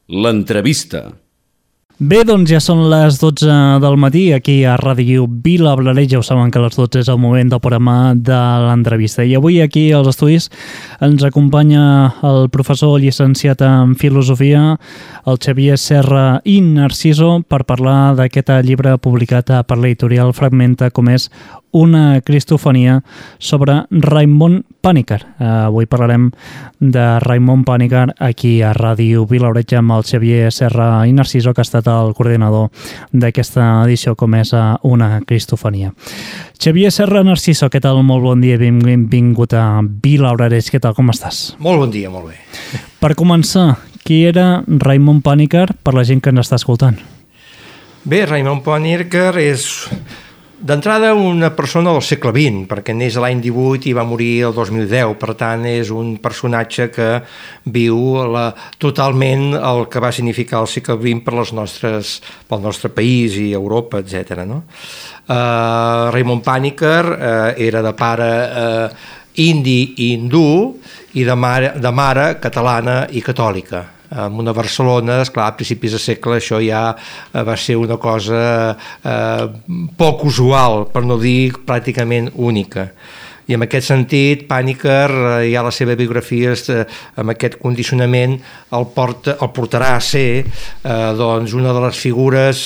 L'entrevista. Bé, doncs ja són les 12 del matí, aquí a Ràdio Vila Blaret. Ja ho saben que a les 12 és el moment del programa de l'entrevista. I avui aquí als estudis ens acompanya el professor llicenciat en Filosofia, el Xavier Serra i Narciso, per parlar d'aquest llibre publicat per l'editorial Fragmenta, com és Una cristofania, sobre Raimon Panikkar. Avui parlarem de Raimon Panikkar aquí a Ràdio Vila Blaret amb el Xavier Serra i Narciso, que ha estat el coordinador d'aquesta edició, com és Una cristofania. Xavier Serra, Narciso, què tal? Molt bon dia, benvingut a Vila Blaret. Què tal, com estàs? Molt bon dia, molt bé. Per començar, qui era Raimon Panikkar per la gent que ens està escoltant? Bé, Raimon Panikkar és d'entrada una persona del segle XX, perquè neix l'any 18 i va morir el 2010, per tant és un personatge que viu totalment el que va significar el segle XX pel nostre país i Europa, etc. No? Raimon Panikkar era de pare indi i hindú i de mare catalana i catòlica. En una Barcelona, esclar, a principis de segle això ja va ser una cosa poc usual, per no dir pràcticament única. I en aquest sentit, Panikkar, ja la seva biografia amb aquest condicionament el portarà a ser una de les figures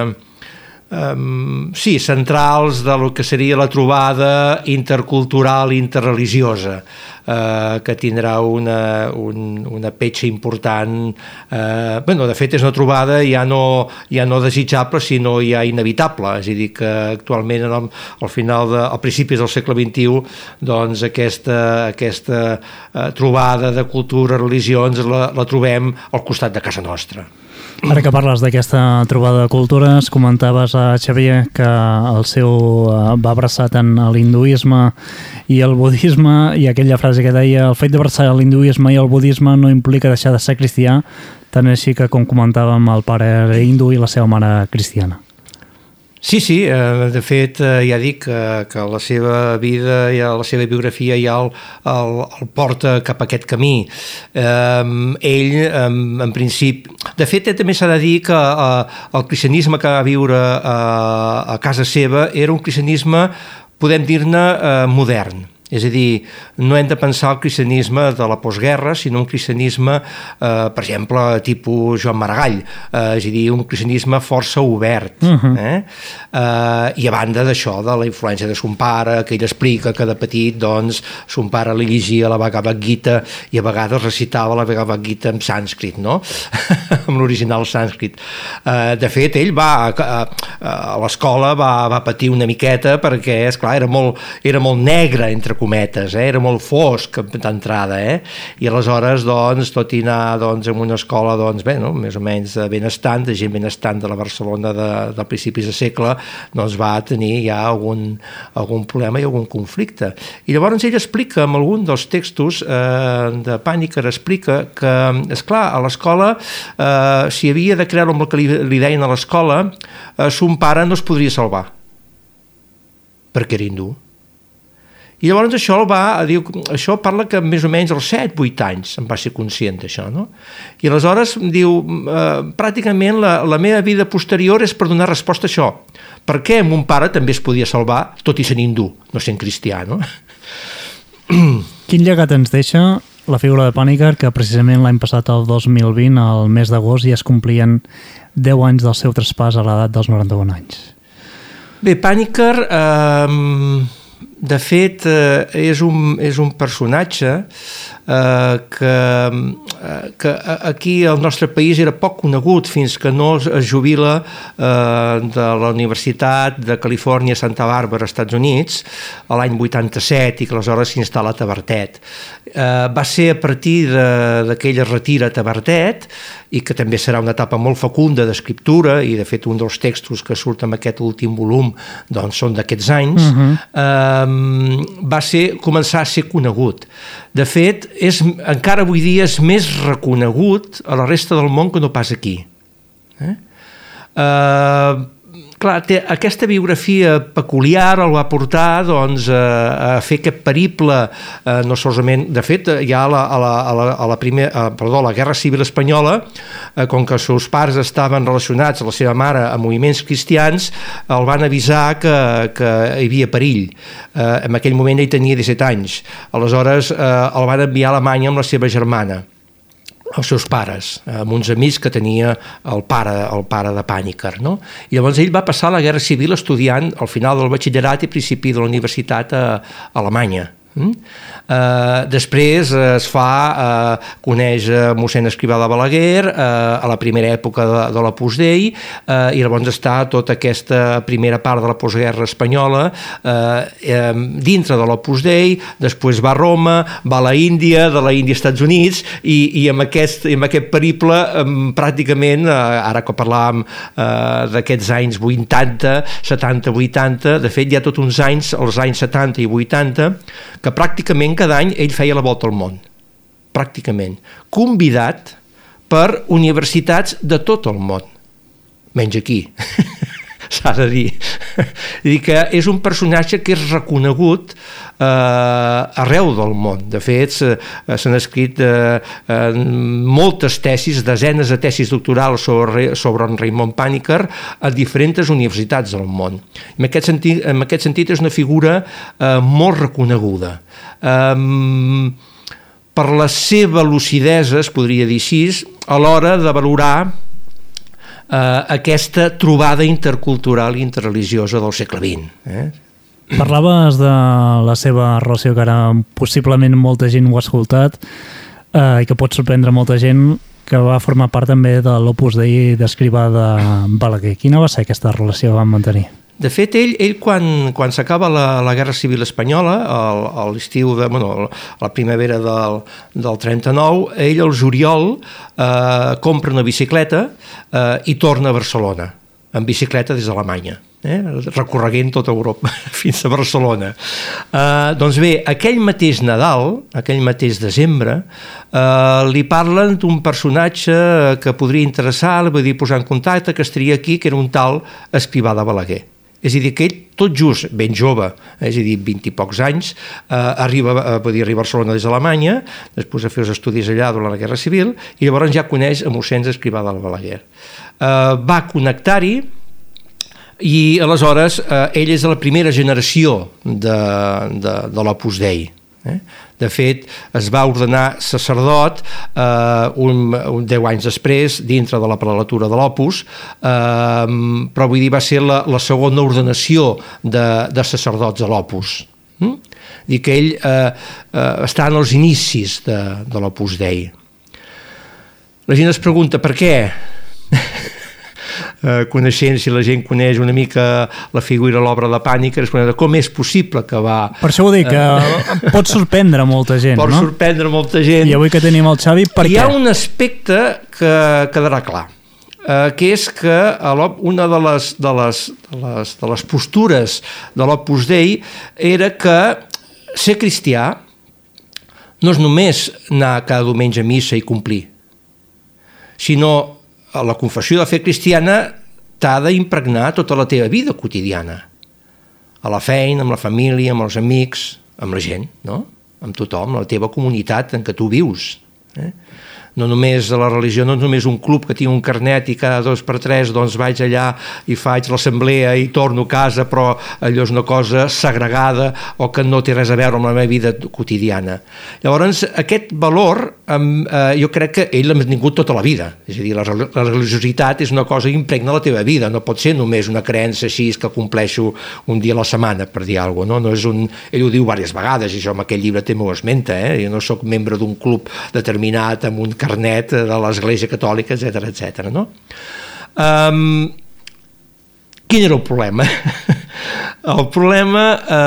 centrals de lo que seria la trobada intercultural i interreligiosa, que tindrà una petja important. De fet és una trobada ja no desitjable, sinó ja inevitable. És a dir, que actualment al principis del segle XXI doncs aquesta trobada de cultures, religions la trobem al costat de casa nostra. Ara que parles d'aquesta trobada de cultures, comentaves a Xavier que el seu va abraçar tant l'hinduisme i el budisme, i aquella frase que deia: el fet d'abraçar l'hinduisme i el budisme no implica deixar de ser cristià, tant així que, com comentàvem, el pare era hindú i la seva mare cristiana. Sí, de fet ja dic que la seva vida i la seva biografia ja el porta cap a aquest camí. Ell, en principi... De fet, també s'ha de dir que el cristianisme que va viure a casa seva era un cristianisme, podem dir-ne, modern. És a dir, no hem de pensar el cristianisme de la postguerra, sinó un cristianisme, per exemple, tipus Joan Maragall, és a dir, un cristianisme força obert. I a banda d'això, de la influència de son pare, que ell explica que de petit, doncs, son pare li llegia la Bhagavad Gita i a vegades recitava la Bhagavad Gita en sànscrit, no? Amb l'original sànscrit. De fet, ell a l'escola va patir una miqueta perquè, esclar, era molt negre, entre cometes, era molt fosc d'entrada, i aleshores, doncs, tot i anar en una escola, més o menys benestant, de gent benestant de la Barcelona de principis de segle, doncs va tenir ja algun problema i algun conflicte. I llavors ell explica, en algun dels textos de Panikkar, explica que, esclar, a l'escola, si havia de creure amb el que li deien a l'escola, son pare no es podria salvar, perquè era hindú. I llavors això parla que més o menys als 7-8 anys em va ser conscient d'això, no? I aleshores diu, pràcticament la meva vida posterior és per donar resposta a això. Per què mon pare també es podia salvar, tot i sent hindú, no sent cristià, no? Quin llegat ens deixa la figura de Panikkar, que precisament l'any passat, el 2020, al mes d'agost, ja es complien 10 anys del seu traspàs a l'edat dels 91 anys? Bé, Panikkar... De fet, és un personatge que aquí al nostre país era poc conegut fins que no es jubila de la Universitat de Califòrnia a Santa Bàrbara, Estats Units, l'any 87, i que aleshores s'instal·la a Tavertet. Va ser a partir d'aquella retira a Tavertet, i que també serà una etapa molt fecunda d'escriptura, i de fet un dels textos que surt en aquest últim volum doncs són d'aquests anys, va començar a ser conegut. De fet, encara avui dia és més reconegut a la resta del món que no pas aquí. clar, té aquesta biografia peculiar, el va portar doncs, a fer aquest periple, no solament, de fet, ja a la Guerra Civil Espanyola, com que els seus pares estaven relacionats, la seva mare, a moviments cristians, el van avisar que hi havia perill. En aquell moment ell tenia 17 anys. Aleshores, el van enviar a Alemanya amb la seva germana, els seus pares, amb uns amics que tenia el pare de Panikkar, no? I llavors ell va passar la Guerra Civil estudiant al final del batxillerat i principi de la universitat a Alemanya. Després coneix mossèn Escrivà de Balaguer a la primera època de l'Opus Dei, i llavors està tota aquesta primera part de la postguerra espanyola dintre de l'Opus Dei, després va a Roma, va a la Índia, de la Índia als Estats Units, i amb aquest periple pràcticament, ara que parlàvem d'aquests anys 80, 70, 80, de fet hi ha tots uns anys, els anys 70 i 80, que pràcticament cada any ell feia la volta al món, pràcticament, convidat per universitats de tot el món, menys aquí, s'ha de dir. I que és un personatge que és reconegut arreu del món. De fet, s'han escrit moltes tesis, desenes de tesis doctorals sobre en Raimon Panikkar a diferents universitats del món. En aquest sentit és una figura molt reconeguda. Per la seva lucidesa, es podria dir així, a l'hora de valorar aquesta trobada intercultural i interreligiosa del segle XX. Parlaves de la seva relació, que ara possiblement molta gent ho ha escoltat i que pot sorprendre molta gent, que va formar part també de l'Opus Dei d'Escrivà de Balaguer. Quina va ser aquesta relació que van mantenir? De fet, ell quan s'acaba la Guerra Civil Espanyola, a l'estiu la primavera del 39, ell al juliol compra una bicicleta i torna a Barcelona, en bicicleta des d'Alemanya, recorreguent tota Europa fins a Barcelona. Doncs bé, aquell mateix Nadal, aquell mateix desembre, li parlen d'un personatge que podria interessar, li vull dir, posar en contacte, que estaria aquí, que era un tal Escrivà de Balaguer. És a dir, que ell, tot just, ben jove, és a dir, 20 i pocs anys, arriba a Barcelona des d'Alemanya, després de fer els estudis allà durant la Guerra Civil, i llavors ja coneix a mossèn Escrivà de Balaguer. Va connectar-hi, i aleshores ell és de la primera generació de l'Opus Dei. De fet, es va ordenar sacerdot 10 anys després, dintre de la prelatura de l'Opus, però vull dir, va ser la segona ordenació de sacerdots a l'Opus. Dic que ell està en els inicis de l'Opus Dei. La gent es pregunta per què? Coneixent, si la gent coneix una mica la figura i l'obra de Panikkar, com és possible que va... Per això ho dic, que pot sorprendre molta gent, no? Pot sorprendre molta gent. I avui que tenim el Xavi, per què? Hi ha un aspecte que quedarà clar, que és que una de les postures de l'Opus Dei era que ser cristià no és només anar cada diumenge a missa i complir, sinó la confessió de fe cristiana t'ha d'impregnar tota la teva vida quotidiana, a la feina, amb la família, amb els amics, amb la gent, no? Amb tothom, la teva comunitat en què tu vius. No només la religió, no només un club que tinc un carnet i cada 2 per 3 doncs vaig allà i faig l'assemblea i torno a casa, però allò és una cosa segregada o que no té res a veure amb la meva vida quotidiana. Llavors, aquest valor jo crec que ell l'ha mantingut tota la vida. És a dir, la religiositat és una cosa que impregna la teva vida, no pot ser només una creença així que compleixo un dia a la setmana, per dir alguna cosa. No és ell ho diu diverses vegades, i això en aquell llibre també ho esmenta. Jo no soc membre d'un club determinat amb un carnet de l'Església Catòlica, etc. No? Quin era el problema? El problema,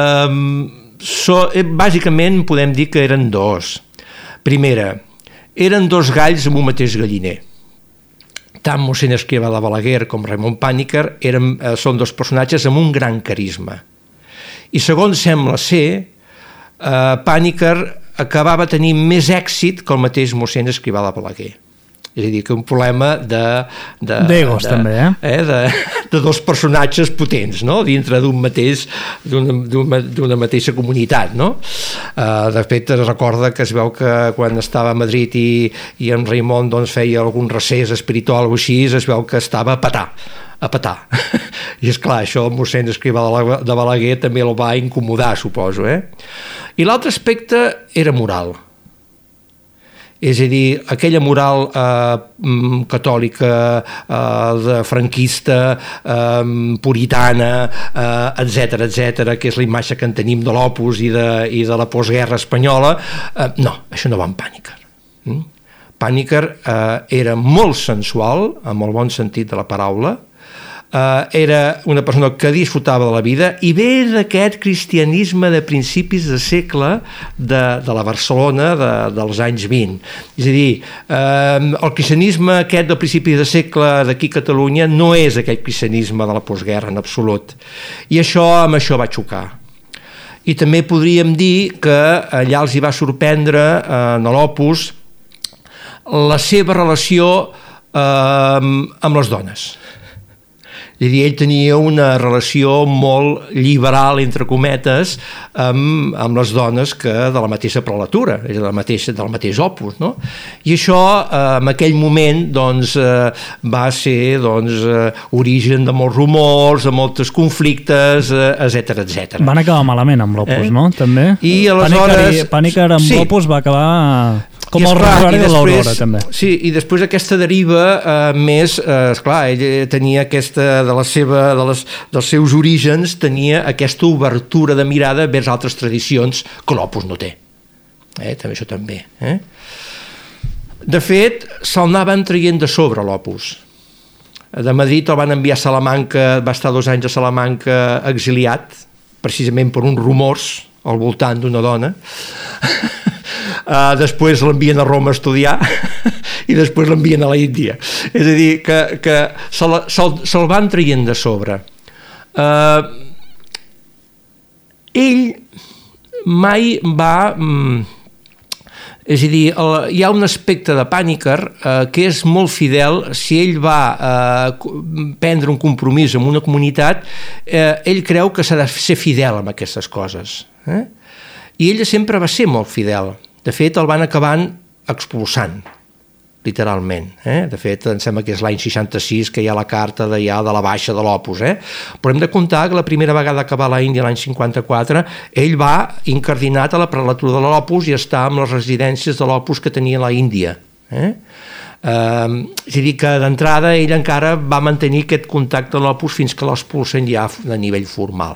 bàsicament, podem dir que eren dos. Primera, eren dos galls amb un mateix galliner. Tant mossèn Escrivà de Balaguer com Raimon Panikkar són dos personatges amb un gran carisma. I segons sembla ser, Panikkar acabava tenint més èxit que el mateix mossèn Escrivà de Balaguer. És a dir, que un problema d'egos, també, de dos personatges potents, no? Dintre d'una mateixa comunitat, no? De fet, es recorda que es veu que quan estava a Madrid i en Raimon doncs, feia algun recés espiritual o així, es veu que estava a petar. I és clar, això el mossèn Escrivà de Balaguer també el va incomodar, suposo. I l'altre aspecte era moral. És a dir, aquella moral catòlica, franquista, puritana, etc., que és la imatge que en tenim de l'Opus i de la postguerra espanyola, no, això no va amb Pàniker. Pàniker era molt sensual, amb el bon sentit de la paraula, era una persona que disfrutava de la vida i ve d'aquest cristianisme de principis de segle de la Barcelona dels anys 20. És a dir, el cristianisme aquest del principi de segle d'aquí a Catalunya no és aquest cristianisme de la postguerra en absolut. I amb això va xocar. I també podríem dir que allà els hi va sorprendre en l'Opus la seva relació amb les dones. És a dir, ell tenia una relació molt liberal, entre cometes, amb les dones que de la mateixa prelatura, del mateix Opus, no? I això, en aquell moment, doncs, va ser origen de molts rumors, de molts conflictes, etc. Van acabar malament amb l'Opus, no? També. I aleshores... Pàniker amb l'Opus va acabar... Com el Rosario de l'Aurora, també. Sí, i després aquesta deriva més, esclar, ell tenia aquesta, dels seus orígens, tenia aquesta obertura de mirada vers altres tradicions que l'Opus no té. També això també. De fet, se'l anaven traient de sobre l'Opus. De Madrid el van enviar a Salamanca, va estar 2 anys a Salamanca exiliat, precisament per uns rumors al voltant d'una dona. Després l'envien a Roma a estudiar i després l'envien a la Índia. És a dir, que se'l van traient de sobre. Ell mai va... És a dir, hi ha un aspecte de Pàniker que és molt fidel. Si ell va prendre un compromís amb una comunitat, ell creu que s'ha de ser fidel amb aquestes coses. I ell sempre va ser molt fidel. De fet, el van acabant expulsant, literalment. De fet, em sembla que és l'any 66 que hi ha la carta de la baixa de l'Opus. Però hem de comptar que la primera vegada que va a l'Índia, l'any 54, ell va incardinat a la prelatura de l'Opus i està amb les residències de l'Opus que tenia a l'Índia. És a dir, que d'entrada ell encara va mantenir aquest contacte amb l'Opus fins que l'expulsen ja a nivell formal.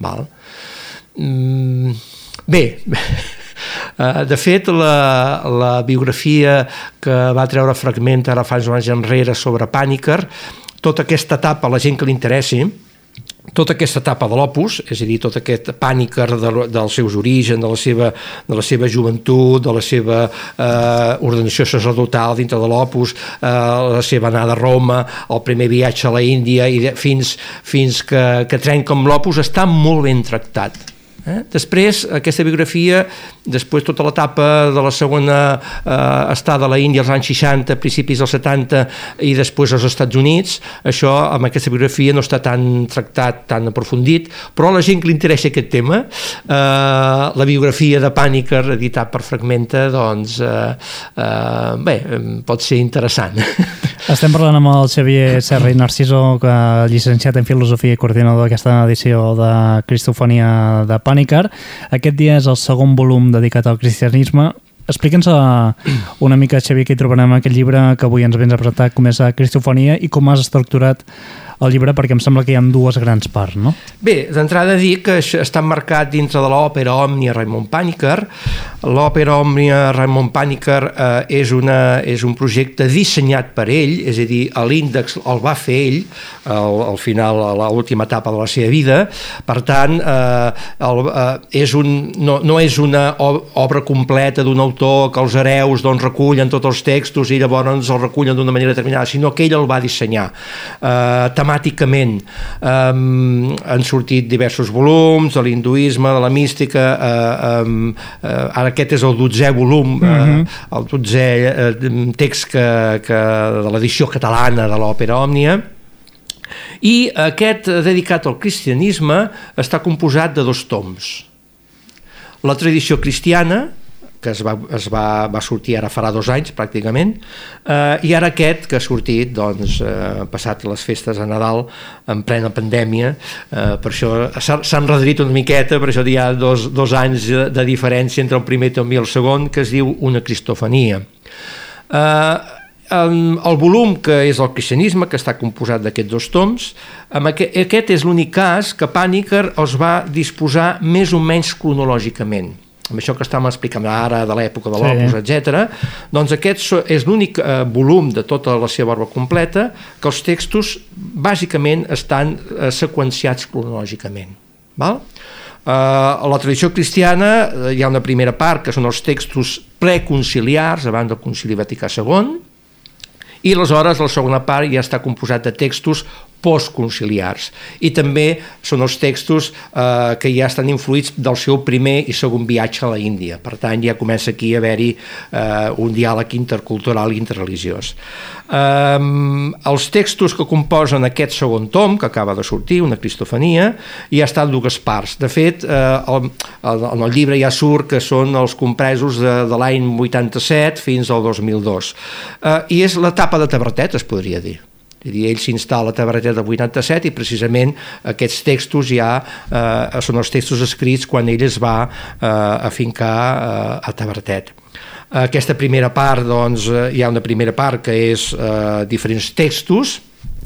Bé... De fet, la biografia que va treure Fragment ara fa uns anys enrere sobre Pàniker, tota aquesta etapa, la gent que li interessi, tota aquesta etapa de l'Opus, és a dir, tot aquest Pàniker dels seus orígens, de la seva joventut, de la seva ordenació sacerdotal dintre de l'Opus, la seva anada a Roma, el primer viatge a la Índia, i fins que trenca amb l'Opus, està molt ben tractat. Després, aquesta biografia, després tota l'etapa de la segona estada a la Índia als anys 60, principis dels 70 i després als Estats Units, això amb aquesta biografia no està tan tractat, tan aprofundit, però a la gent que li interessa aquest tema, la biografia de Pàniker editat per Fragmenta, doncs bé, pot ser interessant. Estem parlant amb el Xavier Serra i Narciso, llicenciat en Filosofia i coordinador d'aquesta edició de Cristofonia de Pàniker. Aquest dia és el segon volum dedicat al cristianisme. Explica'ns una mica, Xavier, què hi trobarem en aquest llibre que avui ens vens a presentar, com és Cristofonia i com has estructurat el llibre, perquè em sembla que hi ha 2 grans parts, no? Bé, d'entrada dic que està marcat dintre de l'òpera Òmnia Raimon Pàniker. L'òpera Òmnia Raimon Pàniker és un projecte dissenyat per ell, és a dir, l'índex el va fer ell al final, a l'última etapa de la seva vida. Per tant, no és una obra completa d'un autor que els hereus recullen tots els textos i llavors els recullen d'una manera determinada, sinó que ell el va dissenyar. temàticament. Han sortit diversos volums de l'hinduisme, de la mística, ara aquest és el 12è volum, el 12è text de l'edició catalana de l'Òpera Òmnia, i aquest dedicat al cristianisme està composat de 2 toms. La tradició cristiana, que va sortir ara farà 2 anys pràcticament, i ara aquest que ha sortit passat les festes de Nadal en plena pandèmia, per això s'ha enredrit una miqueta, per això hi ha 2 anys de diferència entre el primer tom i el segon, que es diu Una cristofania. El volum que és el cristianisme, que està composat d'aquests 2 toms, aquest és l'únic cas que Panikkar els va disposar més o menys cronològicament, amb això que estàvem explicant ara de l'època de l'Opus, etc. Doncs aquest és l'únic volum de tota la seva obra completa que els textos bàsicament estan seqüenciats cronològicament. A la tradició cristiana hi ha una primera part que són els textos preconciliars abans del Concili Vaticà II, i aleshores la segona part ja està composat de textos postconciliars, i també són els textos que ja estan influïts del seu primer i segon viatge a la Índia. Per tant, ja comença aquí a haver-hi un diàleg intercultural i interreligiós. Els textos que composen aquest segon tom, que acaba de sortir, Una cristofania, ja estan 2 parts. De fet, en el llibre ja surt que són els compresos de l'any 87 fins al 2002. I és l'etapa de Tavertet, es podria dir. Ell s'instal·la a Tavertet del 87 i precisament aquests textos ja són els textos escrits quan ell es va afincar a Tavertet. Aquesta primera part, doncs, hi ha una primera part que és diferents textos,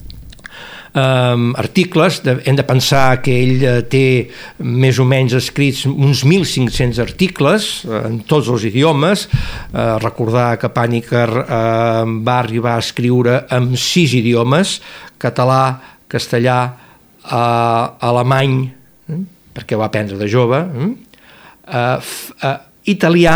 articles, hem de pensar que ell té més o menys escrits uns 1.500 articles en tots els idiomes. Recordar que Panikkar va arribar a escriure en 6 idiomes: català, castellà, alemany, perquè ho va aprendre de jove, italià,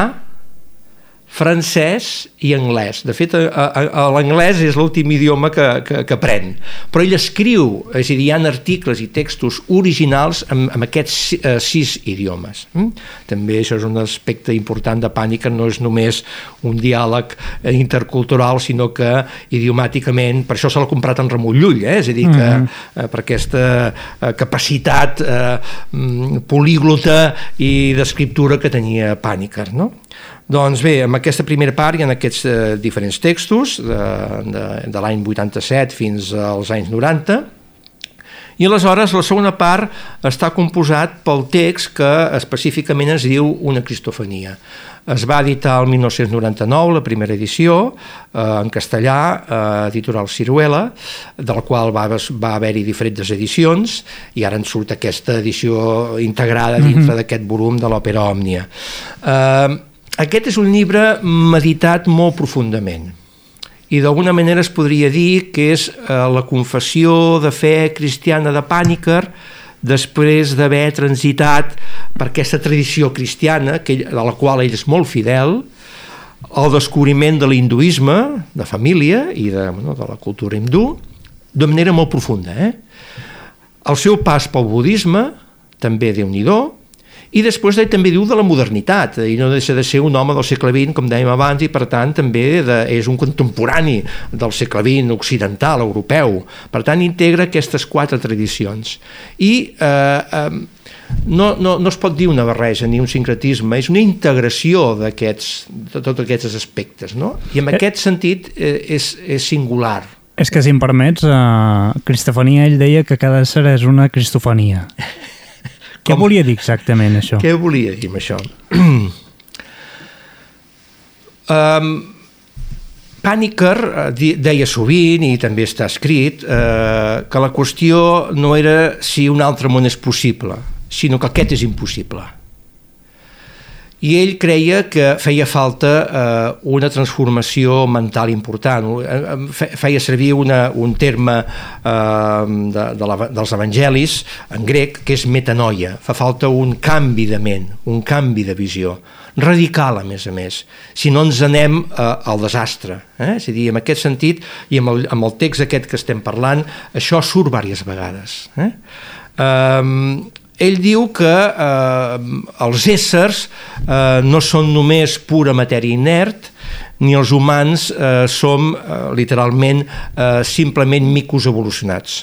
francès i anglès. De fet, l'anglès és l'últim idioma que aprèn. Però ell escriu, és a dir, hi ha articles i textos originals en aquests 6 idiomes. També això és un aspecte important de Panikkar, no és només un diàleg intercultural, sinó que idiomàticament, per això se l'ha comprat en Ramon Llull, és a dir, que per aquesta capacitat políglota i d'escriptura que tenia Panikkar, no? Doncs bé, en aquesta primera part hi ha aquests diferents textos de l'any 87 fins als anys 90, i aleshores la segona part està composat pel text que específicament es diu Una cristofania. Es va editar el 1999, la primera edició, en castellà, editorial Ciruela, del qual va haver-hi diferents edicions, i ara en surt aquesta edició integrada dintre d'aquest volum de l'Òpera Òmnia. Aquest és un llibre meditat molt profundament, i d'alguna manera es podria dir que és la confessió de fe cristiana de Panikkar després d'haver transitat per aquesta tradició cristiana, a la qual ell és molt fidel, el descobriment de l'hinduisme, de família i de la cultura hindú, de manera molt profunda. El seu pas pel budisme, també Déu-n'hi-do, i després també diu de la modernitat, i no deixa de ser un home del segle XX, com dèiem abans, i per tant també és un contemporani del segle XX occidental, europeu. Per tant, integra aquestes 4 tradicions. I no es pot dir una barreja ni un sincretisme, és una integració de tots aquests aspectes, no? I en aquest sentit és singular. És que, si em permets, Cristofania, ell deia que cada ésser és una cristofania. Què volia dir exactament això? Què volia dir amb això? Panikkar deia sovint, i també està escrit, que la qüestió no era si un altre món és possible, sinó que aquest és impossible. I ell creia que feia falta una transformació mental important. Feia servir un terme dels evangelis en grec, que és metanoia. Fa falta un canvi de ment, un canvi de visió, radical, a més, si no ens anem al desastre. És a dir, en aquest sentit, i amb el text aquest que estem parlant, això surt diverses vegades. Ell diu que els éssers no són només pura matèria inert, ni els humans som literalment simplement micos evolucionats.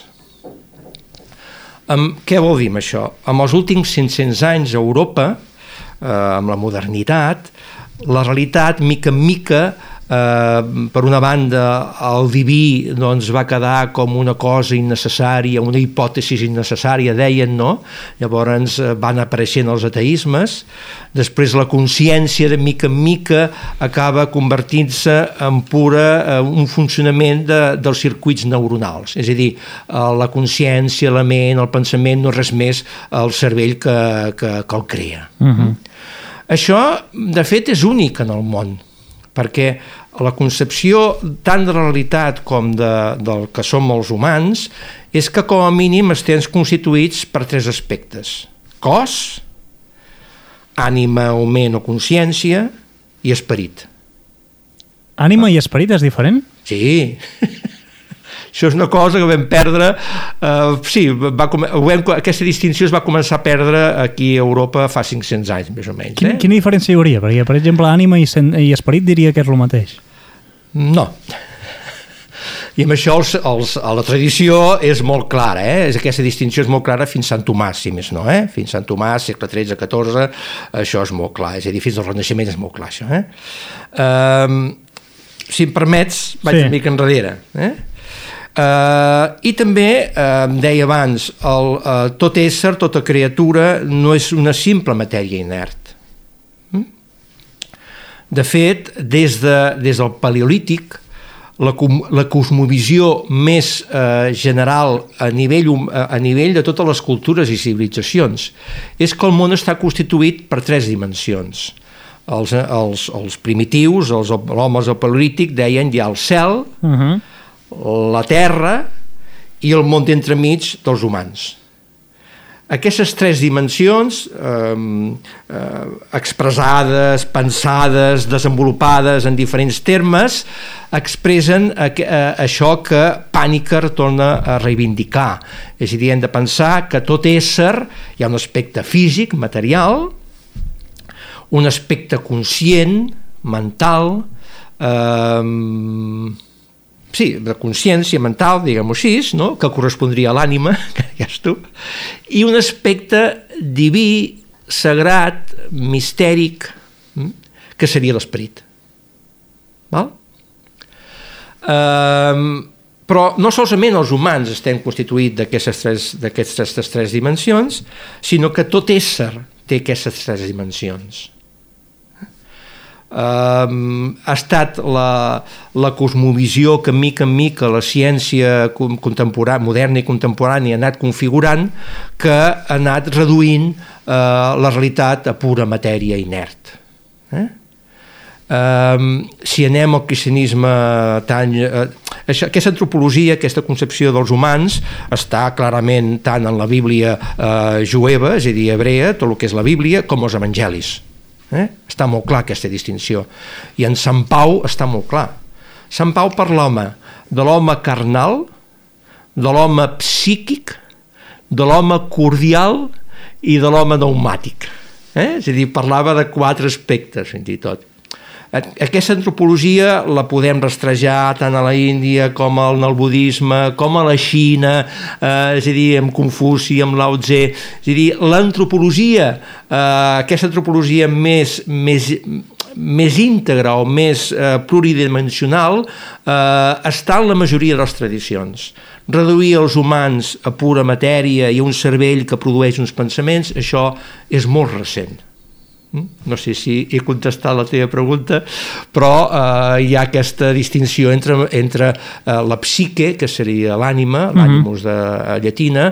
Què vol dir això? En els últims 500 anys a Europa, amb la modernitat, la realitat, mica en mica, per una banda, el diví doncs, va quedar com una cosa innecessària, una hipòtesi innecessària, deien, no? Llavors van apareixent els ateismes. Després la consciència, de mica en mica, acaba convertint-se en un funcionament dels circuits neuronals. És a dir, la consciència, la ment, el pensament, no és res més el cervell que el crea. Això, de fet, és únic en el món, perquè la concepció tant de la realitat com del que som els humans és que com a mínim estem constituïts per 3 aspectes: cos, ànima o ment o consciència i esperit. Ànima i esperit és diferent? Sí. Això és una cosa que vam perdre, sí, aquesta distinció es va començar a perdre aquí a Europa fa 500 anys, més o menys. Quina diferència hi hauria? Perquè, per exemple, ànima i esperit diria que és el mateix. No. I amb això la tradició és molt clara, aquesta distinció és molt clara fins Sant Tomàs, si més no, fins Sant Tomàs, segle XIII-XIV, això és molt clar, és a dir, fins al Renaixement és molt clar, això. Si em permets, vaig una mica enrere, i també, deia abans, tot ésser, tota criatura no és una simple matèria inert. De fet, des del paleolític, la cosmovisió més general a nivell de totes les cultures i civilitzacions és que el món està constituït per 3 dimensions. Els primitius, l'home del paleolític, deien hi ha el cel, la terra i el món d'entremig dels humans. Aquestes 3 dimensions, expressades, pensades, desenvolupades en diferents termes, expressen això que Panikkar torna a reivindicar. És a dir, hem de pensar que tot ésser, hi ha un aspecte físic, material, un aspecte conscient, mental, sí, de consciència mental, diguem-ho així, no? Que correspondria a l'ànima, que digues tu, i un aspecte diví, sagrat, mistèric, que seria l'esperit. Però no solament els humans estem constituïts d'aquestes 3 dimensions, sinó que tot ésser té aquestes 3 dimensions. Ha estat la cosmovisió que mica en mica la ciència moderna i contemporània ha anat configurant, que ha anat reduint la realitat a pura matèria inert. Si anem al cristianisme, aquesta antropologia, aquesta concepció dels humans està clarament tant en la Bíblia jueva, és a dir, hebrea, tot el que és la Bíblia, com els evangelis. Està molt clar aquesta distinció, i en Sant Pau està molt clar. Sant Pau parla de l'home carnal, de l'home psíquic, de l'home cordial i de l'home pneumàtic. És a dir, parlava de 4 aspectes, fins i tot. Aquesta antropologia la podem rastrejar tant a la Índia com en el budisme, com a la Xina, és a dir, amb Confuci, amb Lao Tse. És a dir, l'antropologia, aquesta antropologia més íntegra o més pluridimensional, està en la majoria de les tradicions. Reduir els humans a pura matèria i a un cervell que produeix uns pensaments, això és molt recent. No sé si he contestat la teva pregunta, però hi ha aquesta distinció entre la psique, que seria l'ànima, l'ànimus de llatina,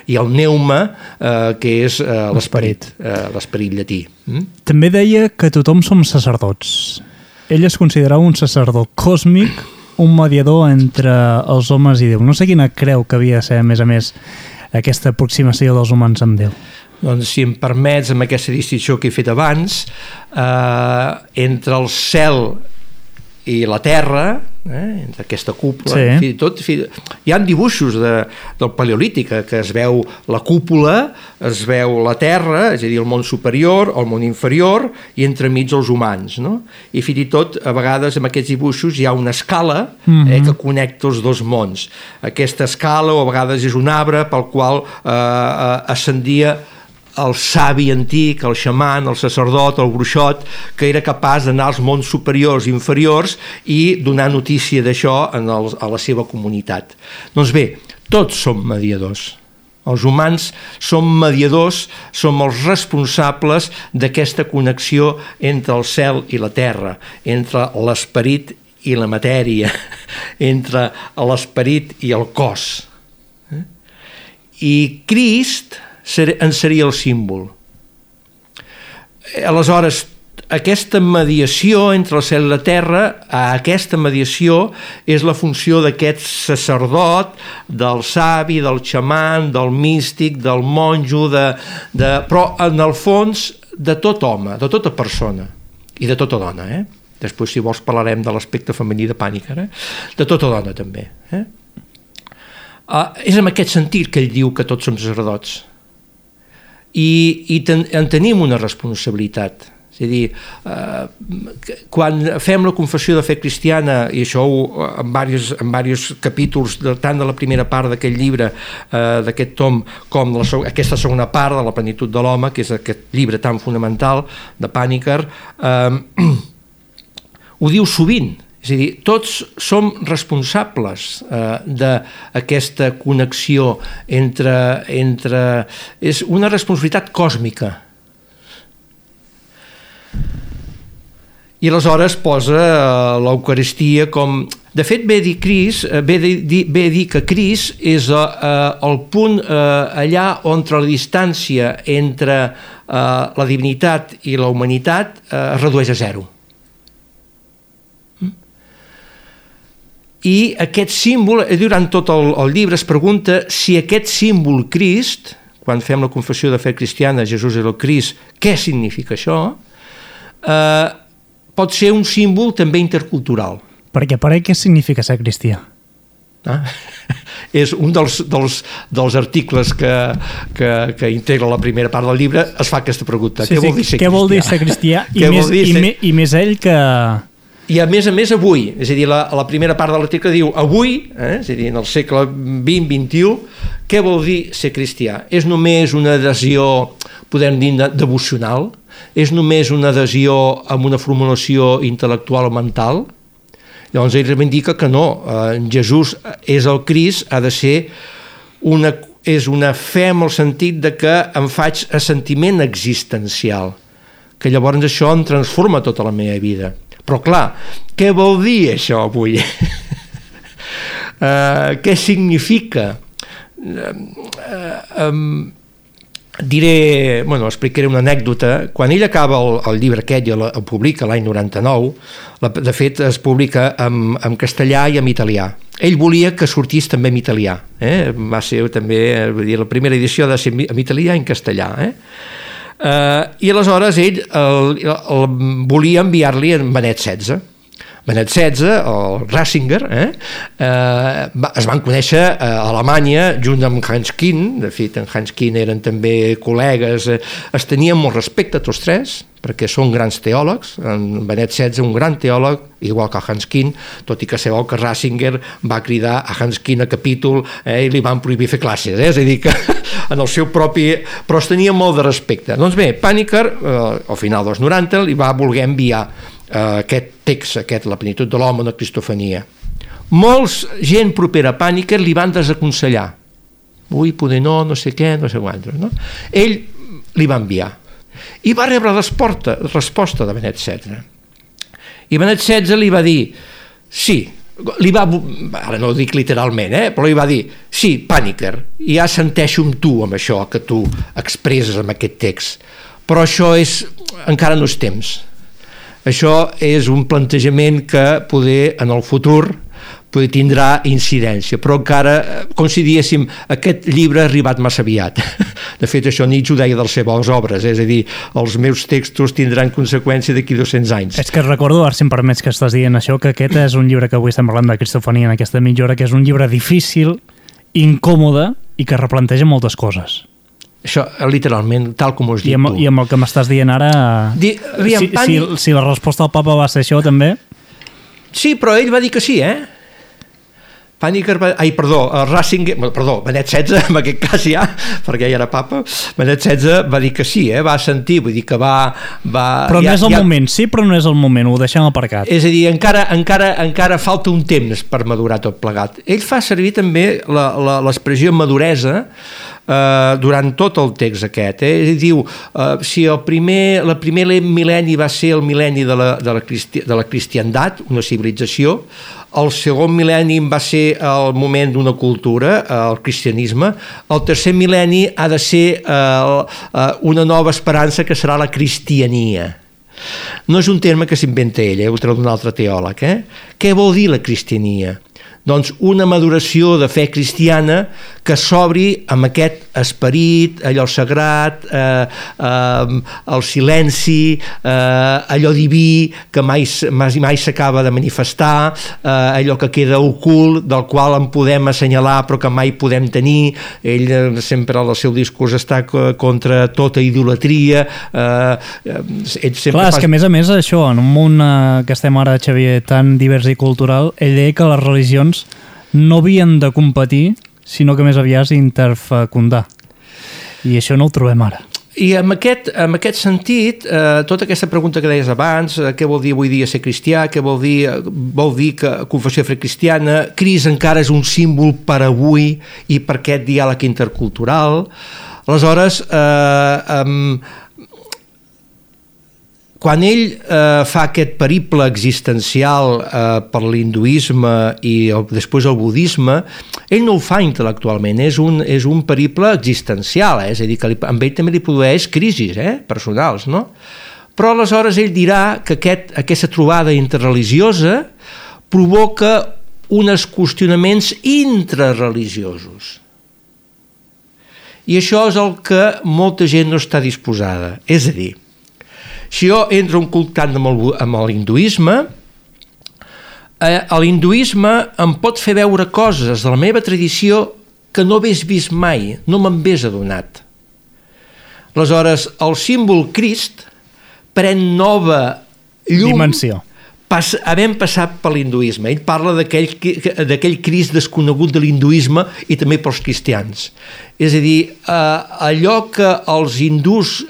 i el neuma, que és l'esperit llatí. També deia que tothom som sacerdots. Ell es considerava un sacerdot còsmic, un mediador entre els homes i Déu. No sé quina creu que havia de ser, a més, aquesta aproximació dels humans amb Déu. Doncs, si em permets, amb aquesta distinció que he fet abans, entre el cel i la terra, entre aquesta cúpula, sí. Hi ha dibuixos del Paleolític que es veu la cúpula, es veu la terra, és a dir, el món superior, el món inferior, i entremig els humans, no? I fins i tot, a vegades, en aquests dibuixos hi ha una escala que connecta els dos mons. Aquesta escala, o a vegades és un arbre pel qual ascendia el savi antic, el xaman, el sacerdot, el bruixot, que era capaç d'anar als mons superiors i inferiors i donar notícia d'això a la seva comunitat. Doncs bé, tots som mediadors. Els humans som mediadors, som els responsables d'aquesta connexió entre el cel i la terra, entre l'esperit i la matèria, entre l'esperit i el cos. I Crist en seria el símbol. Aleshores, aquesta mediació entre el cel i la terra, aquesta mediació és la funció d'aquest sacerdot, del savi, del xaman, del místic, del monjo, però en el fons de tot home, de tota persona i de tota dona. Després, si vols, parlarem de l'aspecte femení de Pàniker, de tota dona també. És en aquest sentit que ell diu que tots som sacerdots. I en tenim una responsabilitat. És a dir, quan fem la confessió de fe cristiana, i això en diversos capítols, tant de la primera part d'aquest llibre, d'aquest tom, com aquesta segona part de la plenitud de l'home, que és aquest llibre tan fonamental de Pàniker, ho diu sovint. És a dir, tots som responsables d'aquesta connexió entre... És una responsabilitat còsmica. I aleshores posa l'Eucaristia com... De fet, ve a dir que Crist és el punt allà on la distància entre la divinitat i la humanitat es redueix a zero. I aquest símbol, durant tot el llibre, es pregunta si aquest símbol Crist, quan fem la confessió de fe cristiana, Jesús és el Crist, què significa això? Pot ser un símbol també intercultural. Perquè per ell què significa ser cristià? És un dels articles que integra la primera part del llibre, es fa aquesta pregunta. Sí, què vol dir ser cristià? I més ell que... I a més, avui, és a dir, la primera part de l'article diu avui, és a dir, en el segle XX-XXI, què vol dir ser cristià? És només una adhesió, podem dir, devocional? És només una adhesió amb una formulació intel·lectual o mental? Llavors ell reivindica que no, Jesús és el Crist, ha de ser una fe en el sentit de que em faig assentiment existencial, que llavors això em transforma tota la meva vida. Però clar, què vol dir això avui? Què significa? Explicaré una anècdota. Quan ell acaba el llibre aquest i el publica l'any 99, de fet es publica en castellà i en italià. Ell volia que sortís també en italià. Va ser també, la primera edició de ser en italià i en castellà. I aleshores ell volia enviar-li en Benet XVI. Benet XVI, el Ratzinger, es van conèixer a Alemanya junt amb Hans Kühn. De fet, en Hans Kühn eren també col·legues, es tenien molt respecte tots tres, perquè són grans teòlegs. En Benet XVI, un gran teòleg, igual que Hans Kühn, tot i que sabeu que Ratzinger va cridar a Hans Kühn a capítol i li van prohibir fer classes, és a dir que en el seu propi... però es tenia molt de respecte. Doncs bé, Pàniker, al final dels 90, li va voler enviar aquest text, la plenitud de l'home, una cristofania. Molts gent propera a Pàniker li van desaconsellar. Ui, poder no sé què, no sé quantos. No? Ell li va enviar. I va rebre resposta de Benet XVI. I Benet XVI li va dir, sí, li va, ara no ho dic literalment, però li va dir, sí, Panikkar, ja assenteixo amb tu amb això que tu expresses amb aquest text, però això encara no és temps. Això és un plantejament que poder en el futur tindrà incidència, però encara, com si diguéssim, aquest llibre ha arribat massa aviat. De fet, això Nietzsche ho deia de les seves obres, és a dir, els meus textos tindran conseqüència d'aquí 200 anys. És que recordo, ara si em permets que estàs dient això, que aquest és un llibre que avui estem parlant de Cristofania en aquesta mitja hora, que és un llibre difícil, incòmode i que replanteja moltes coses. Això, literalment, tal com ho has dit tu. I amb el que m'estàs dient ara... Si la resposta del papa va ser això, també... Sí, però ell va dir que sí, Panikkar, Benet XVI, en aquest cas ja, perquè ja era papa, Benet XVI va dir que sí, va sentir, vull dir que va... Però no és el moment, sí, però no és el moment, ho deixem aparcat. És a dir, encara falta un temps per madurar tot plegat. Ell fa servir també l'expressió maduresa durant tot el text aquest. Ell diu, si el primer mil·lenni va ser el mil·lenni de la cristiandat, una civilització, el segon mil·lenni va ser el moment d'una cultura, el cristianisme, el tercer mil·lenni ha de ser una nova esperança que serà la cristiania. No és un terme que s'inventa ell, ho treu d'un altre teòleg. Què vol dir la cristiania? Doncs una maduració de fe cristiana que s'obri amb aquest esperit, allò sagrat, el silenci, allò diví que mai s'acaba de manifestar, allò que queda ocult, del qual en podem assenyalar però que mai podem tenir. Ell sempre al seu discurs està contra tota idolatria. Clar, és que a més això, en un món que estem ara, Xavier, tan divers i cultural, ell deia que les religions no havien de competir, sinó que més aviat interfecundar. I això no ho trobem ara. I en aquest sentit, tota aquesta pregunta que deies abans, què vol dir avui dia ser cristià, què vol dir que confessió de fe cristiana, Crist encara és un símbol per avui i per aquest diàleg intercultural. Aleshores, quan ell fa aquest periple existencial per l'hinduisme i després el budisme, ell no ho fa intel·lectualment, és un periple existencial, és a dir, que amb ell també li produeix crisis personals, no? Però aleshores ell dirà que aquesta trobada interreligiosa provoca uns qüestionaments intrareligiosos. I això és el que molta gent no està disposada. És a dir, si jo entro en contacte amb l'hinduisme, l'hinduisme em pot fer veure coses de la meva tradició que no hagués vist mai, no me'n hagués adonat. Aleshores, el símbol Crist pren nova llum dimensió. Havent passat per l'hinduisme. Ell parla d'aquell Crist desconegut de l'hinduisme i també pels cristians. És a dir, allò que els hindús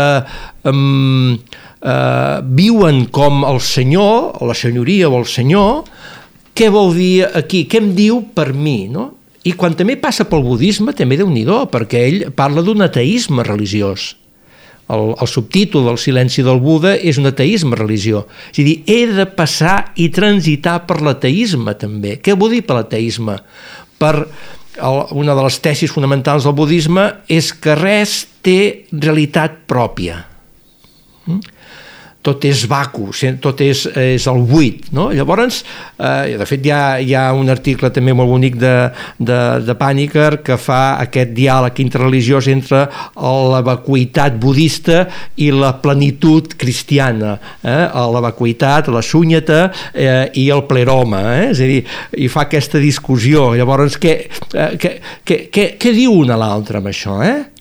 viuen com el senyor, o la senyoria o el senyor, què vol dir aquí? Què em diu per mi? No? I quan també passa pel budisme, també Déu-n'hi-do, perquè ell parla d'un ateisme religiós. El subtítol del silenci del Buda és un ateisme religió. És a dir, he de passar i transitar per l'ateisme també. Què vol dir per l'ateisme? Una de les tesis fonamentals del budisme és que res té realitat pròpia. Tot és vacu, tot és el buit. No? Llavors, de fet, hi ha un article també molt bonic de Panikkar que fa aquest diàleg interreligiós entre la vacuïtat budista i la plenitud cristiana. La vacuïtat, la shúnyata i el pleroma. És a dir, i fa aquesta discussió. Llavors, què diu un a l'altre amb això?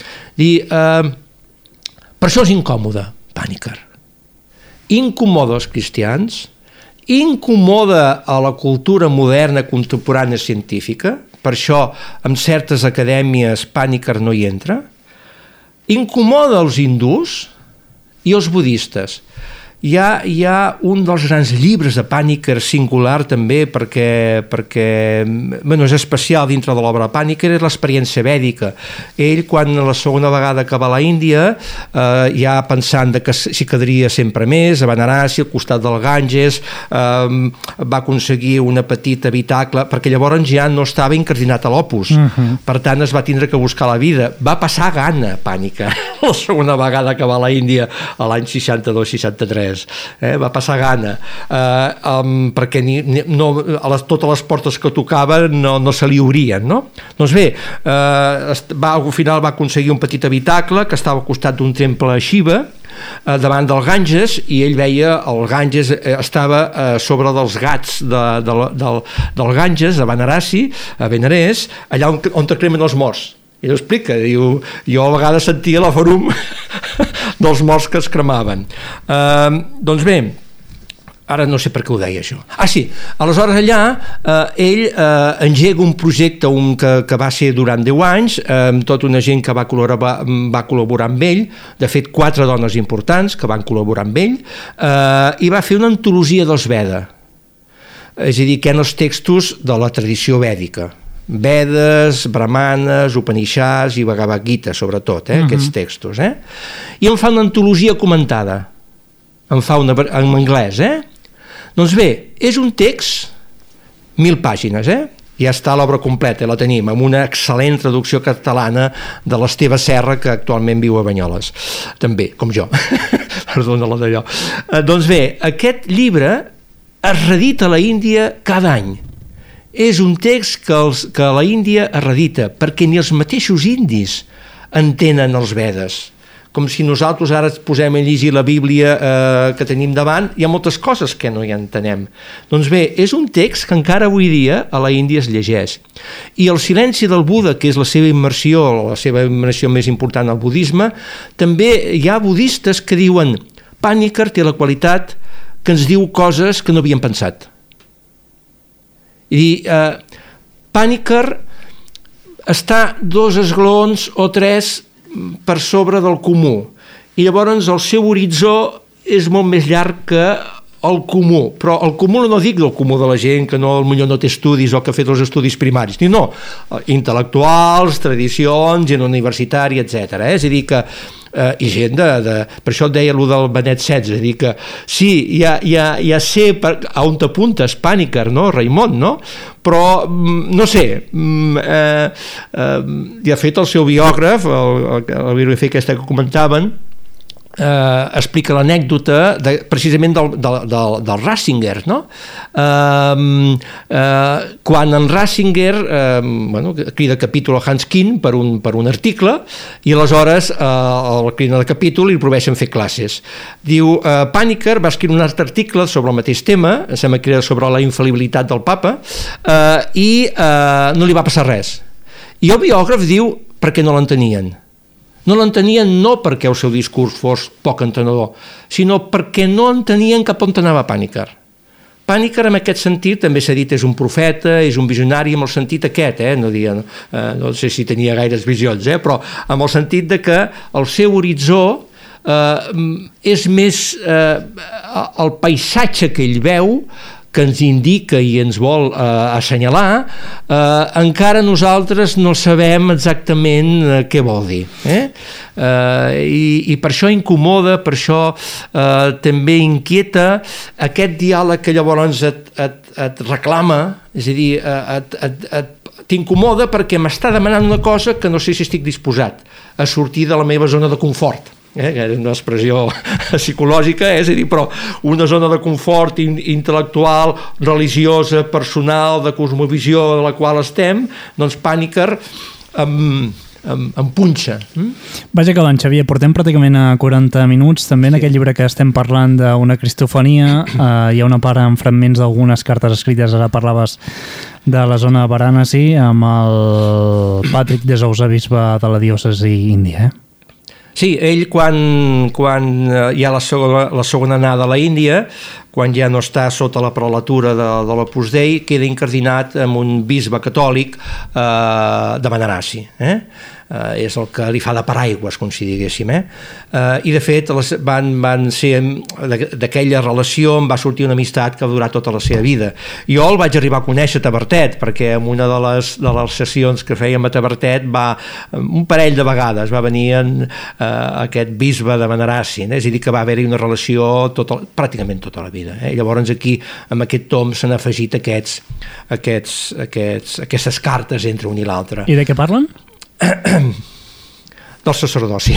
Per això és incòmode, Panikkar. Incomoda els cristians, incomoda a la cultura moderna contemporània científica, per això en certes acadèmies Panikkar no hi entra, incomoda els hindús i els budistes. hi ha un dels grans llibres de Panikkar singular també, perquè bueno, és especial dintre de l'obra de Panikkar, és l'experiència vèdica. Ell, quan la segona vegada que va a la Índia, ja pensant que s'hi quedaria sempre més, a Varanasi, al costat del Ganges, va aconseguir una petita habitacle, perquè llavors ja no estava incardinat a l'Opus. Per tant, es va tindre que buscar la vida. Va passar gana, Panikkar, la segona vegada que va a la Índia, a l'any 62-63. Va passar gana, perquè totes les portes que tocava no se li obrien, no? Doncs bé, al final va aconseguir un petit habitacle que estava al costat d'un temple a Shiva, davant del Ganges, i ell veia el Ganges estava sobre dels gats del Ganges, a Varanasi, a Benares, allà on cremen els morts. I ho explica, diu, jo a vegades sentia la ferum dels morts que es cremaven. Doncs bé, ara no sé per què ho deia això. Sí, aleshores allà ell engega un projecte que va ser durant 10 anys, amb tota una gent que va col·laborar amb ell, de fet 4 dones importants que van col·laborar amb ell, i va fer una antologia dels Veda, és a dir, que eren els textos de la tradició vèdica. Vedes, Brahmanes, Upanishads i Bhagavad Gita, sobretot, aquests textos. I em fa una antologia comentada, en anglès. Doncs bé, és un text, 1000 pàgines, ja està l'obra completa, la tenim, amb una excel·lent traducció catalana de l'Esteve Serra, que actualment viu a Banyoles, també, com jo. Perdona-la d'allò. Doncs bé, aquest llibre es reedita a la Índia cada any. És un text que la Índia es reedita, perquè ni els mateixos indis entenen els Vedes. Com si nosaltres ara ens posem a llegir la Bíblia que tenim davant, hi ha moltes coses que no hi entenem. Doncs bé, és un text que encara avui dia a la Índia es llegeix. I el silenci del Buda, que és la seva immersió més important al budisme, també hi ha budistes que diuen Panikkar té la qualitat que ens diu coses que no havíem pensat. I Panikkar està 2 esglaons o 3 per sobre del comú, i llavors el seu horitzó és molt més llarg que el comú, però el comú no dic del comú de la gent que potser no té estudis o que ha fet els estudis primaris, no, intel·lectuals, tradicions, gent universitària, etc. És a dir que i gent per això et deia allò del Benet XVI, és a dir que sí, ja sé a on t'apuntes, Panikkar, no, Raimon, no? Però no sé, ja ha fet el seu biògraf, la biografia aquesta que comentaven, explica l'anècdota precisament del Ratzinger, no? Quan en Ratzinger crida capítol a Hans Kim per un article, i aleshores el crida de capítol i li prohibeixen fer classes. Diu, Panikkar va escriure un altre article sobre el mateix tema, em sembla que era sobre la infal·libilitat del papa, i no li va passar res. I el biògraf diu perquè no l'entenien. No l'entenien no perquè el seu discurs fos poc entenedor, sinó perquè no entenien cap on anava Panikkar. Panikkar, en aquest sentit, també s'ha dit, és un profeta, és un visionari, amb el sentit aquest, no sé si tenia gaires visions, però amb el sentit de que el seu horitzó és més el paisatge que ell veu, que ens indica i ens vol assenyalar, encara nosaltres no sabem exactament què vol dir. I per això incomoda, per això també inquieta aquest diàleg que llavors et reclama, és a dir, t'incomoda perquè m'està demanant una cosa que no sé si estic disposat a sortir de la meva zona de confort. Que és una expressió psicològica, és a dir, però una zona de confort intel·lectual, religiosa, personal, de cosmovisió de la qual estem, doncs Panikkar em punxa. Vaja que van, Xavier, portem pràcticament a 40 minuts. També en aquest llibre que estem parlant d'una cristofonia, hi ha una part amb fragments d'algunes cartes escrites, ara parlaves de la zona de Varanasi, amb el Patrick de Sousa, bisbe de la diòcesi índia, Sí, ell quan hi ha la segona anada a la Índia, quan ja no està sota la prelatura de l'Opus Dei, queda incardinat amb un bisbe catòlic de Menaraci. És el que li fa de paraigües, com si diguéssim. I de fet van ser d'aquella relació en va sortir una amistat que va durar tota la seva vida. Jo el vaig arribar a conèixer a Tavertet, perquè en una de les sessions que fèiem a Tavertet un parell de vegades va venir aquest bisbe de Menaraci, és a dir, que va haver-hi una relació pràcticament tota la vida. Llavors aquí amb aquest tom s'han afegit aquestes cartes entre un i l'altre. I de què parlen? Del sacerdoci.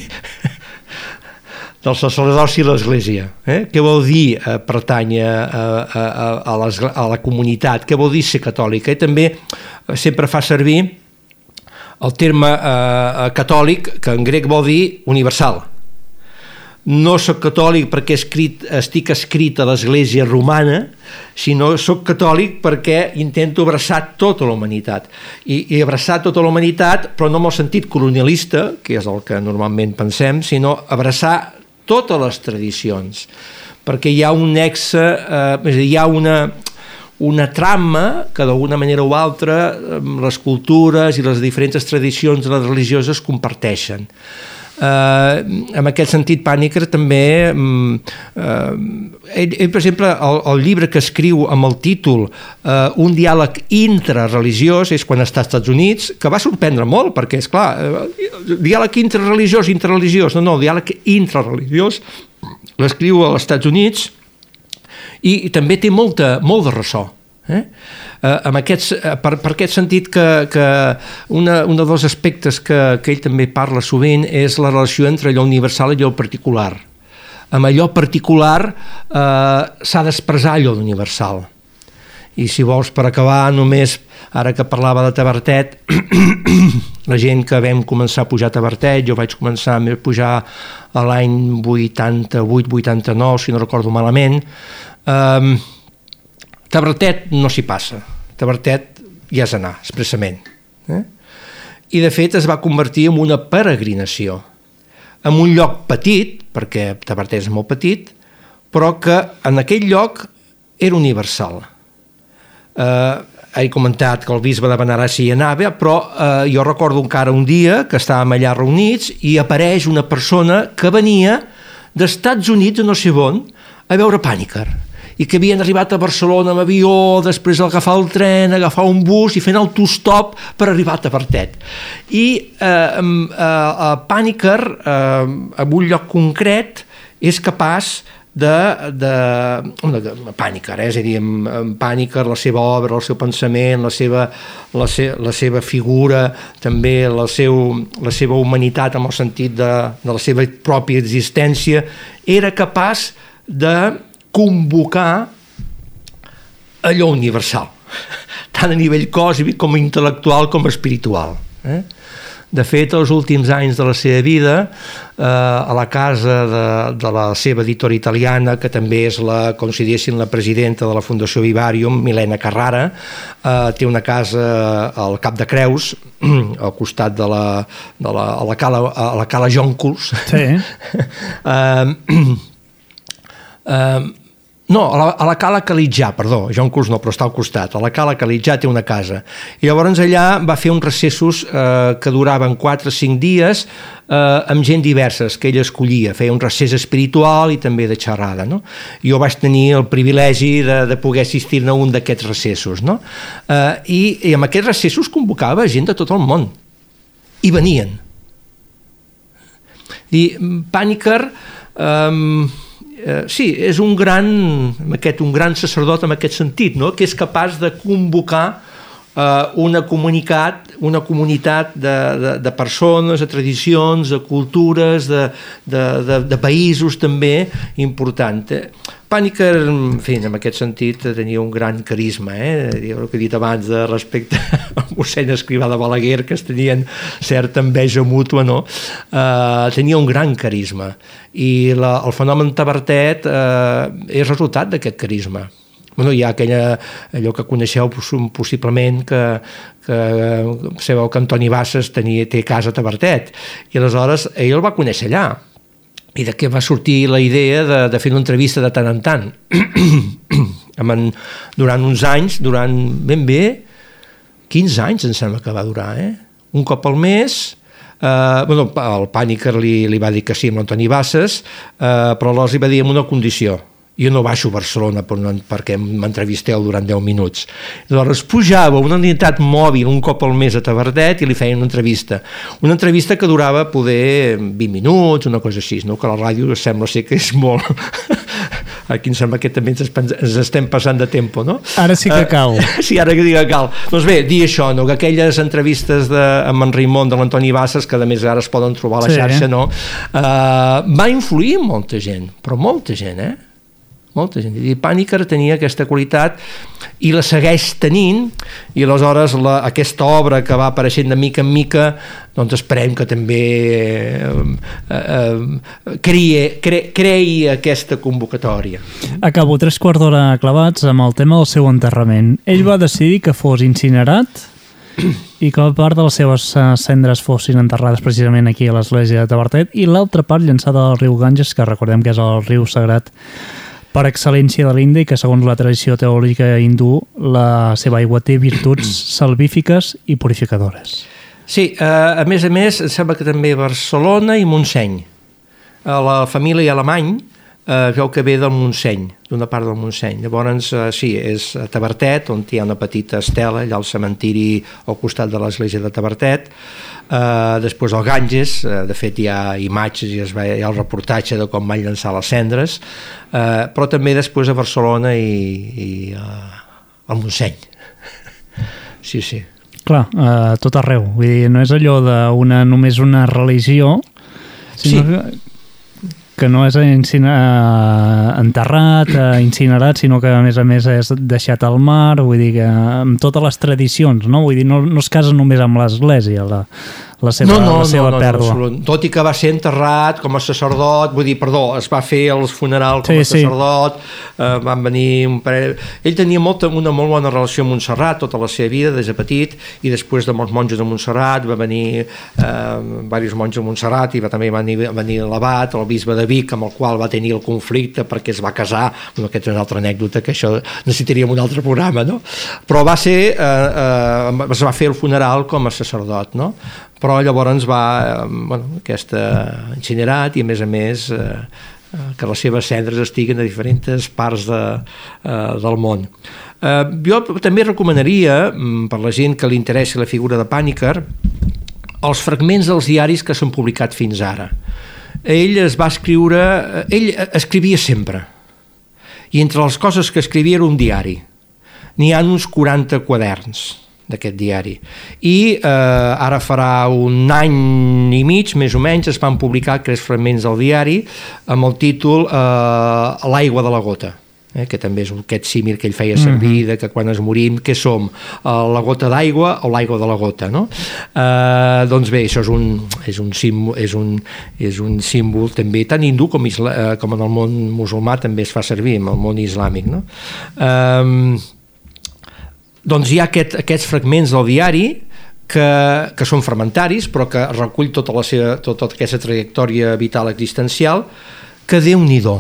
Del sacerdoci i l'Església. Què vol dir pertànyer a la comunitat? Què vol dir ser catòlic? També sempre fa servir el terme catòlic, que en grec vol dir universal. No soc catòlic perquè estic escrit a l'Església romana, sinó soc catòlic perquè intento abraçar tota la humanitat. I abraçar tota la humanitat, però no en el sentit colonialista, que és el que normalment pensem, sinó abraçar totes les tradicions, perquè hi ha un nexe, hi ha una trama que d'alguna manera o altra les cultures i les diferents tradicions religioses comparteixen. En aquest sentit, Panikkar també ell, per exemple, el llibre que escriu amb el títol Un diàleg intrareligiós, és quan està als Estats Units, que va sorprendre molt, perquè és clar, diàleg interreligiós, no, diàleg intrareligiós l'escriu als Estats Units i també té molt de ressò. Per aquest sentit que un dels aspectes que ell també parla sovint és la relació entre allò universal i allò particular. Amb allò particular s'ha d'expressar allò universal. I si vols, per acabar, només ara que parlava de Tavertet, la gent que vam començar a pujar a Tavertet, jo vaig començar a pujar a l'any 88-89, si no recordo malament, Tavertet no s'hi passa. Tavertet ja és anar, expressament. I de fet es va convertir en una peregrinació. En un lloc petit, perquè Tavertet és molt petit, però que en aquell lloc era universal. He comentat que el bisbe de Menaraci hi anava, però jo recordo encara un dia que estàvem allà reunits i apareix una persona que venia d'Estats Units, no sé on, a veure Panikkar, i que havien arribat a Barcelona amb avió, després agafar el tren, agafar un bus i fent autostop per arribar a Tavertet. I a Panikkar, en un lloc concret, és capaç Panikkar, és a dir, en Panikkar, la seva obra, el seu pensament, la seva figura, també la seva humanitat en el sentit de la seva pròpia existència, era capaç de convocar allò universal, tant a nivell còsmic com intel·lectual com espiritual. De fet, els últims anys de la seva vida, a la casa de la seva editora italiana, que també és com si diguéssim la presidenta de la Fundació Vivarium, Milena Carrara, té una casa al Cap de Creus, al costat a la Cala Jóncols. Sí. No, a la Cala Calitzà, perdó, Jóncols no, però està al costat. A la Cala Calitzà té una casa. I llavors allà va fer uns recessos que duraven 4 o 5 dies amb gent diverses que ell escollia. Feia un recés espiritual i també de xerrada. No? Jo vaig tenir el privilegi de poder assistir-ne a un d'aquests recessos. No? I amb aquests recessos convocava gent de tot el món. I venien. Panikkar... sí, és un gran sacerdot en aquest sentit, no? Que és capaç de convocar una comunitat de persones, de tradicions, de cultures, de països també important. Panikkar, en fi, en aquest sentit, tenia un gran carisma, el que he dit abans respecte al mossèn Escrivà de Balaguer, que es tenien certa enveja mútua, no? Tenia un gran carisma i el fenomen Tavertet és resultat d'aquest carisma. Hi ha allò que coneixeu possiblement, que sabeu que Antoni Bassas té casa a Tavertet, i aleshores ell el va conèixer allà. I de què va sortir la idea de fer una entrevista de tant en tant. Durant uns anys, durant ben bé 15 anys em sembla que va durar, un cop al mes. El Pàniker li va dir que sí amb l'Antoni Bassas, però aleshores li va dir amb una condició: jo no baixo a Barcelona perquè m'entrevisteu durant 10 minuts. Llavors pujava una unitat mòbil un cop al mes a Tavertet i li feien una entrevista que durava poder 20 minuts, una cosa així, no? Que a la ràdio sembla ser que és molt... Aquí em sembla que també ens estem passant de tempo, no? Ara sí que cal. Sí, ara sí que cal. Doncs bé, dir això, no? Que aquelles entrevistes amb en Raimon de l'Antoni Bassas, que a més ara es poden trobar a la xarxa, no? Va influir molta gent, però molta gent, molta gent. I Pàniker tenia aquesta qualitat i la segueix tenint, i aleshores aquesta obra que va apareixent de mica en mica, doncs esperem que també creï aquesta convocatòria. Acabo 3/4 d'hora clavats amb el tema del seu enterrament. Ell va decidir que fos incinerat i que part de les seves cendres fossin enterrades precisament aquí a l'església de Tavertet i l'altra part llançada al riu Ganges, que recordem que és el riu sagrat per excel·lència de l'Índia i que segons la tradició teològica hindú la seva aigua té virtuts salvífiques i purificadores. Sí, a més, em sembla que també Barcelona i Montseny. La família Alemany veu que ve del Montseny, d'una part del Montseny. Llavors, sí, és a Tavertet, on hi ha una petita estela, allà al cementiri al costat de l'església de Tavertet. Després al Ganges, de fet hi ha imatges i hi ha el reportatge de com van llançar les cendres, però també després a Barcelona i al Montseny. Sí, sí. Clar, tot arreu. Vull dir, no és allò de només una religió, sinó que no és enterrat, incinerat, sinó que a més és deixat al mar, vull dir que amb totes les tradicions, no? Vull dir, no es casa només amb l'església, la seva pèrdua. No, tot i que va ser enterrat com a sacerdot, es va fer el funeral com a sacerdot, van venir un parell... Ell tenia una molt bona relació amb Montserrat tota la seva vida, des de petit, i després de molts monjos de Montserrat va venir diversos monjos de Montserrat i també va venir l'abat, el bisbe de Vic, amb el qual va tenir el conflicte perquè es va casar. Aquesta és una altra anècdota que això necessitaríem un altre programa, no? Però es va fer el funeral com a sacerdot, no? Però llavors va incinerat i a més que les seves cendres estiguen a diferents parts del món. Jo també recomanaria, per la gent que li interessi la figura de Pàniker, els fragments dels diaris que s'han publicat fins ara. Ell escrivia sempre, i entre les coses que escrivia era un diari. N'hi ha uns 40 quaderns d'aquest diari, i ara farà un any i mig, més o menys, es van publicar aquests fragments del diari amb el títol L'aigua de la gota, que també és aquest símil que ell feia servir, de que quan es morim, què som? La gota d'aigua o l'aigua de la gota, no? Doncs bé, això és un símbol també tan hindú com en el món musulmà també es fa servir, en el món islàmic, no? Doncs hi ha aquests fragments del diari que són fragmentaris, però que recull tota aquesta trajectòria vital existencial, que Déu-n'hi-do.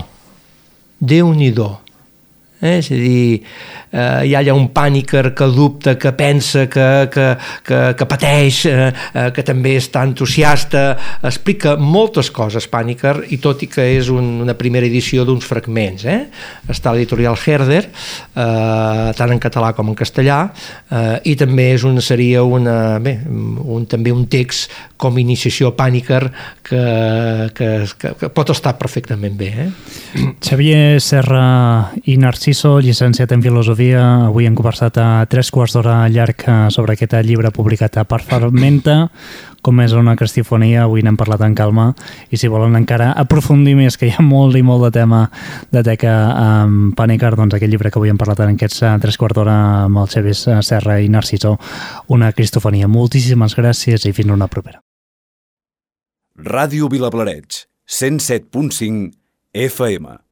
És a dir, hi ha allà un Pàniker que dubta, que pensa, que pateix, que també està entusiasta, explica moltes coses Pàniker, i tot i que és una primera edició d'uns fragments, està a l'editorial Herder, tant en català com en castellà, i també seria també un text com iniciació a Pàniker que pot estar perfectament bé. Xavier Serra i Narciso, llicenciat en Filosofia, avui hem conversat a 3/4 d'hora llarg sobre aquest llibre publicat a Parfragmenta, com és una castifonia. Avui n'hem parlat en calma, i si volen encara aprofundir més, que hi ha molt i molt de tema de teca amb Pàniker, doncs aquest llibre que avui hem parlat en aquests 3/4 d'hora amb el Xavier Serra i Narciso, una cristofonia. Moltíssimes gràcies i fins una propera. Ràdio Vilablareix, 107.5 FM.